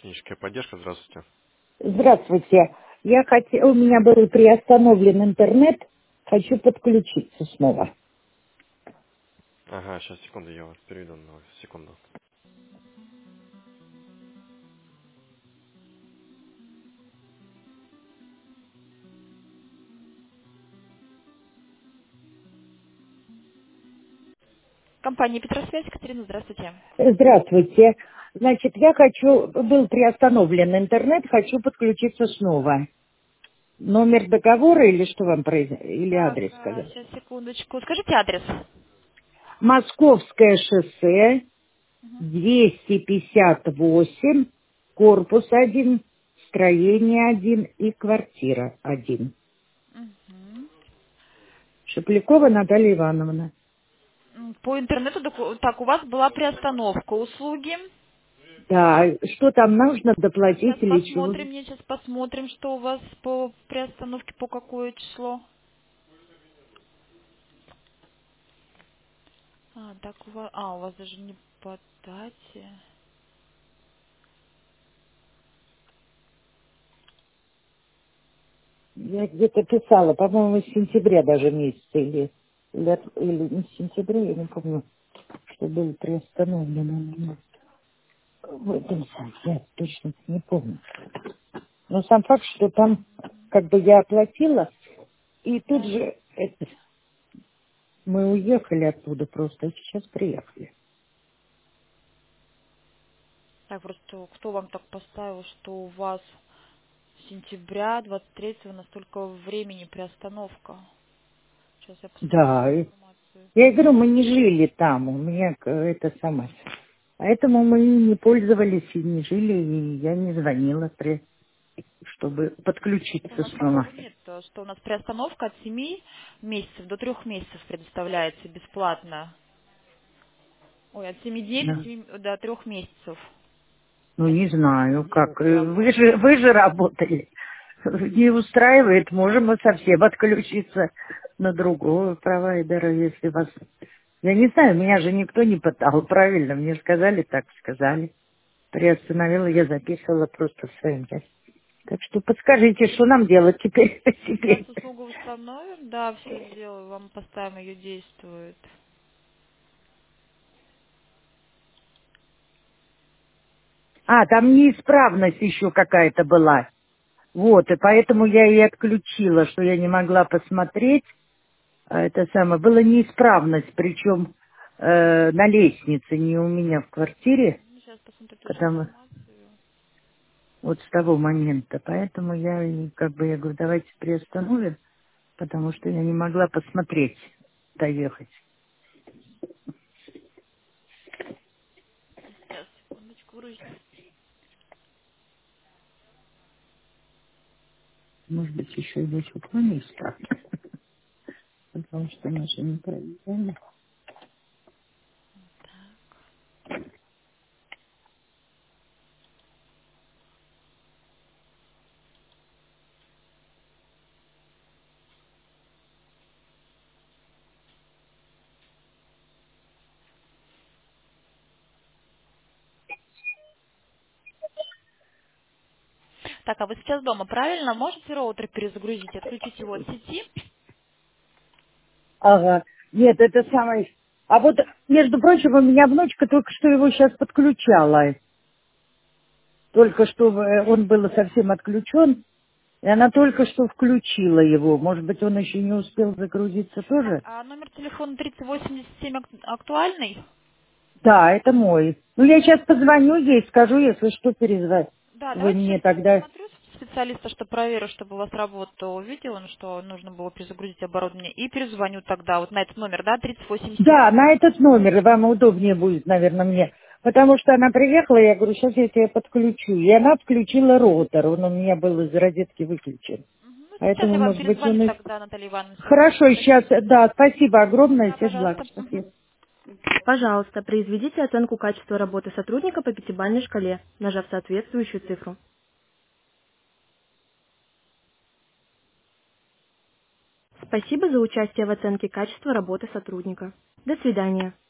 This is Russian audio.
Техническая поддержка, здравствуйте. Здравствуйте. У меня был приостановлен интернет. Хочу подключиться снова. Ага, сейчас, секунду, я вас переведу на секунду. Компания Петросвязь, Екатерина, здравствуйте. Здравствуйте. Значит, был приостановлен интернет, хочу подключиться снова. Номер договора или что вам или Так, адрес сказать? сейчас, секундочку. Скажите адрес. Московское шоссе, 258, корпус 1, строение 1 и квартира 1. Мгм. Шеплякова Наталья Ивановна. По интернету, так, у вас была приостановка услуги. Да, что там нужно доплатить Сейчас или чего? посмотрим, сейчас посмотрим, что у вас по приостановке, по какое число. У вас даже не по дате. Я где-то писала, по-моему, с сентября даже месяца, или не с сентября, я не помню, что было приостановлено. В этом самом, я точно не помню. Но сам факт, что там как бы я оплатила, и тут Да. же мы уехали оттуда просто, а сейчас приехали. Так, просто кто вам так поставил, что у вас с сентября 23-го настолько времени приостановка? Сейчас я посмотрю Да, информацию. я и говорю, мы не жили там, у меня это сама. Поэтому мы не пользовались и не жили, и я не звонила, чтобы У подключиться нас снова. такого нет, что у нас приостановка от 7 месяцев до 3 месяцев предоставляется бесплатно. Ой, от 7 дней Да. до 3 месяцев. Ну, не знаю, как. Вы Вы же работали. Не устраивает, можем мы совсем отключиться на другого провайдера, если вас... Я не знаю, меня же никто не пытал, правильно? Мне сказали, так сказали. Приостановила, я записывала просто в своем часе. Так что подскажите, что нам делать теперь? Сейчас теперь? услугу установим, да, все сделаю, вам поставим, ее действует. А, там неисправность еще какая-то была. Вот, и поэтому я и отключила, что я не могла посмотреть. Это самое, была неисправность, причем на лестнице, не у меня в квартире, Сейчас посмотрю тоже потому информацию. вот с того момента. Поэтому я и я говорю, давайте приостановим, потому что я не могла посмотреть, доехать. Сейчас, секундочку, грузится. Может быть, еще и до сих пор не исправно, потому что наши не проверяли. Так, а вы сейчас дома, правильно? Можете роутер перезагрузить, отключить его от сети? Ага. Нет, это самое... А вот, между прочим, у меня внучка только что его сейчас подключала. Только что он был совсем отключен, и она только что включила его. Может быть, он еще не успел загрузиться Так, тоже? а номер телефона 3087 актуальный? Да, это мой. Ну, я сейчас позвоню ей, скажу, если что, перезвать. Да, Вы давайте мне сейчас я тогда... посмотрю специалиста, что проверю, чтобы у вас работа увидела, ну, что нужно было перезагрузить оборудование, и перезвоню тогда вот на этот номер, да, 3087. Да, на этот номер, и вам удобнее будет, наверное, мне. Потому что она приехала, я говорю, сейчас я тебя подключу. И она включила роутер, он у меня был из розетки выключен. Ну, сейчас Поэтому, я вам может быть, перезвоню он и... тогда, Наталья Ивановна, всего Хорошо, хорошего, сейчас, спасибо. да, спасибо огромное, Да, всех благ. пожалуйста. Мгм. Пожалуйста, произведите оценку качества работы сотрудника по пятибалльной шкале, нажав соответствующую цифру. Спасибо за участие в оценке качества работы сотрудника. До свидания.